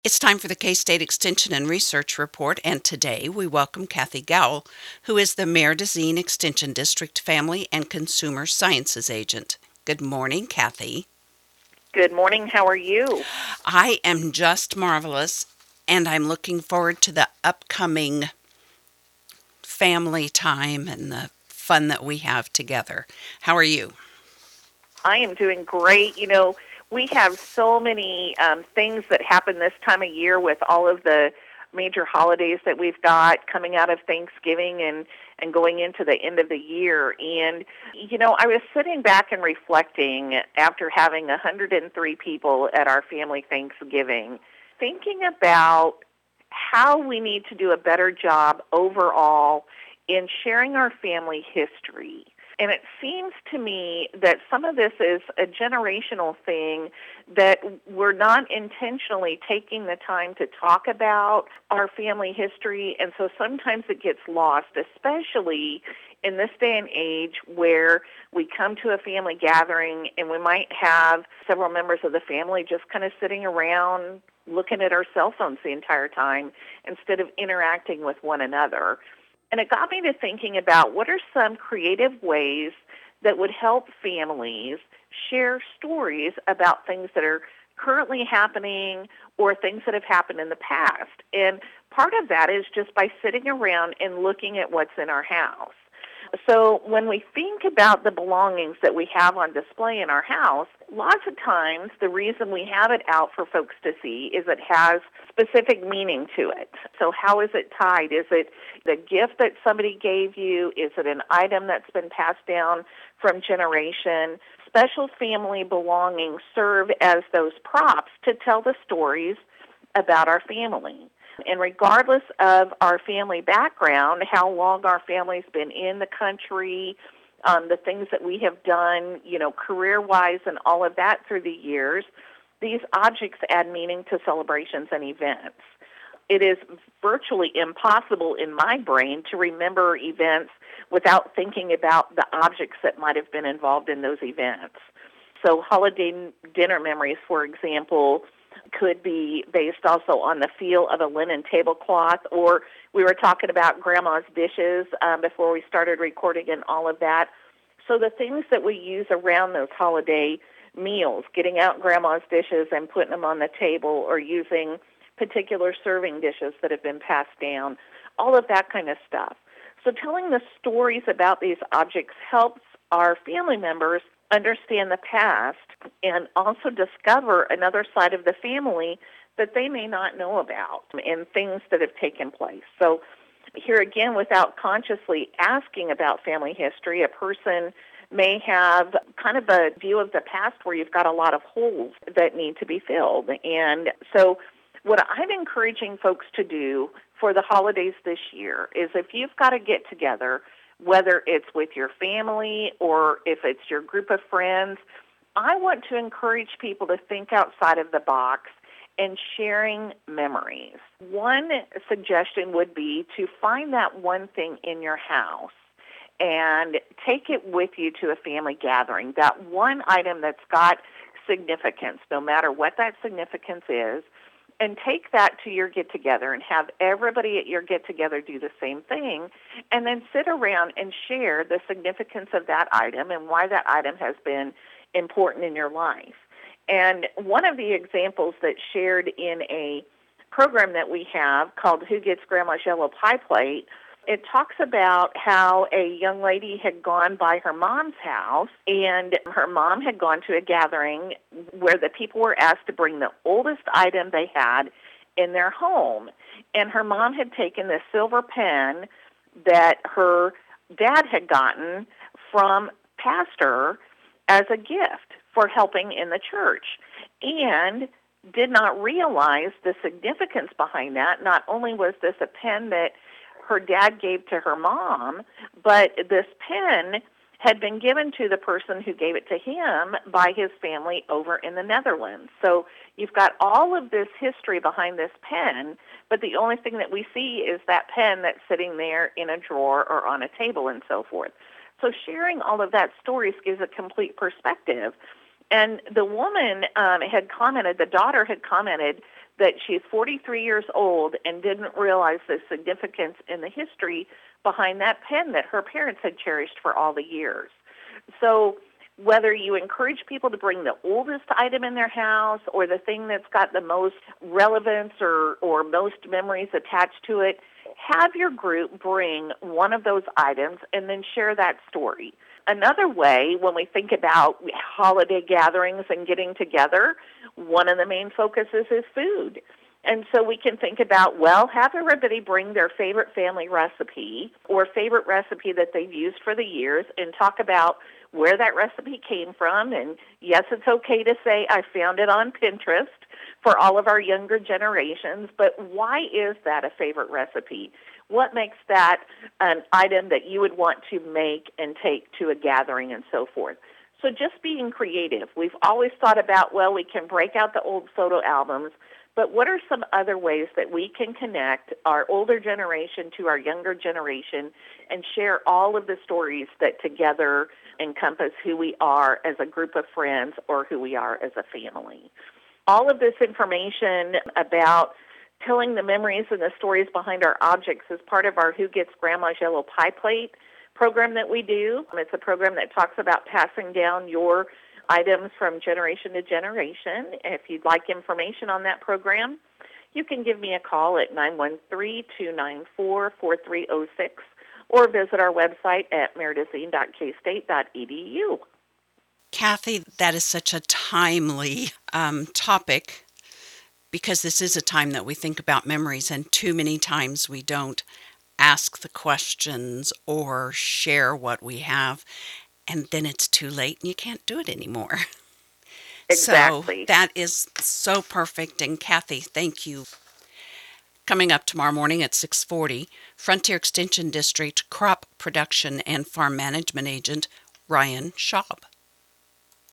It's time for the K-State Extension and Research Report, and today we welcome Kathy Gowell, who is the Mare-Dezine Extension District Family and Consumer Sciences Agent. Good morning, Kathy. Good morning. How are you? I am just marvelous, and I'm looking forward to the upcoming family time and the fun that we have together. How are you? I am doing great. We have so many things that happen this time of year with all of the major holidays that we've got coming out of Thanksgiving and going into the end of the year. And, I was sitting back and reflecting after having 103 people at our family Thanksgiving, thinking about how we need to do a better job overall in sharing our family history. And it seems to me that some of this is a generational thing that we're not intentionally taking the time to talk about our family history. And so sometimes it gets lost, especially in this day and age where we come to a family gathering and we might have several members of the family just kind of sitting around looking at our cell phones the entire time instead of interacting with one another. And it got me to thinking about what are some creative ways that would help families share stories about things that are currently happening or things that have happened in the past. And part of that is just by sitting around and looking at what's in our house. So when we think about the belongings that we have on display in our house, lots of times the reason we have it out for folks to see is it has specific meaning to it. So how is it tied? Is it the gift that somebody gave you? Is it an item that's been passed down from generation? Special family belongings serve as those props to tell the stories about our family. And regardless of our family background, how long our family's been in the country, the things that we have done, career-wise and all of that through the years, these objects add meaning to celebrations and events. It is virtually impossible in my brain to remember events without thinking about the objects that might have been involved in those events. So holiday dinner memories, for example, could be based also on the feel of a linen tablecloth, or we were talking about grandma's dishes before we started recording and all of that. So the things that we use around those holiday meals, getting out grandma's dishes and putting them on the table, or using particular serving dishes that have been passed down, all of that kind of stuff. So telling the stories about these objects helps our family members understand the past and also discover another side of the family that they may not know about and things that have taken place. So here again, without consciously asking about family history, a person may have kind of a view of the past where you've got a lot of holes that need to be filled. And so what I'm encouraging folks to do for the holidays this year is if you've got to get together, whether it's with your family or if it's your group of friends, I want to encourage people to think outside of the box and sharing memories. One suggestion would be to find that one thing in your house and take it with you to a family gathering, that one item that's got significance, no matter what that significance is, and take that to your get-together and have everybody at your get-together do the same thing, and then sit around and share the significance of that item and why that item has been important in your life. And one of the examples that's shared in a program that we have called Who Gets Grandma's Yellow Pie Plate, it talks about how a young lady had gone by her mom's house, and her mom had gone to a gathering where the people were asked to bring the oldest item they had in their home. And her mom had taken this silver pen that her dad had gotten from pastor as a gift for helping in the church, and did not realize the significance behind that. Not only was this a pen that her dad gave to her mom, but this pen had been given to the person who gave it to him by his family over in the Netherlands. So you've got all of this history behind this pen, but the only thing that we see is that pen that's sitting there in a drawer or on a table and so forth. So sharing all of that stories gives a complete perspective. And the woman had commented, the daughter had commented, that she's 43 years old and didn't realize the significance in the history behind that pen that her parents had cherished for all the years. So whether you encourage people to bring the oldest item in their house or the thing that's got the most relevance or most memories attached to it, have your group bring one of those items and then share that story. Another way, when we think about holiday gatherings and getting together, one of the main focuses is food. And so we can think about, well, have everybody bring their favorite family recipe or favorite recipe that they've used for the years and talk about where that recipe came from. And yes, it's okay to say, I found it on Pinterest for all of our younger generations, but why is that a favorite recipe? What makes that an item that you would want to make and take to a gathering and so forth? So just being creative. We've always thought about, well, we can break out the old photo albums, but what are some other ways that we can connect our older generation to our younger generation and share all of the stories that together encompass who we are as a group of friends or who we are as a family? All of this information about telling the memories and the stories behind our objects is part of our Who Gets Grandma's Yellow Pie Plate program that we do. It's a program that talks about passing down your items from generation to generation. If you'd like information on that program, you can give me a call at 913-294-4306 or visit our website at meridazine.kstate.edu. Kathy, that is such a timely topic, because this is a time that we think about memories, and too many times we don't ask the questions or share what we have, and then it's too late and you can't do it anymore. Exactly. So that is so perfect. And Kathy, thank you. Coming up tomorrow morning at 6:40, Frontier Extension District Crop Production and Farm Management Agent Ryan Schaub.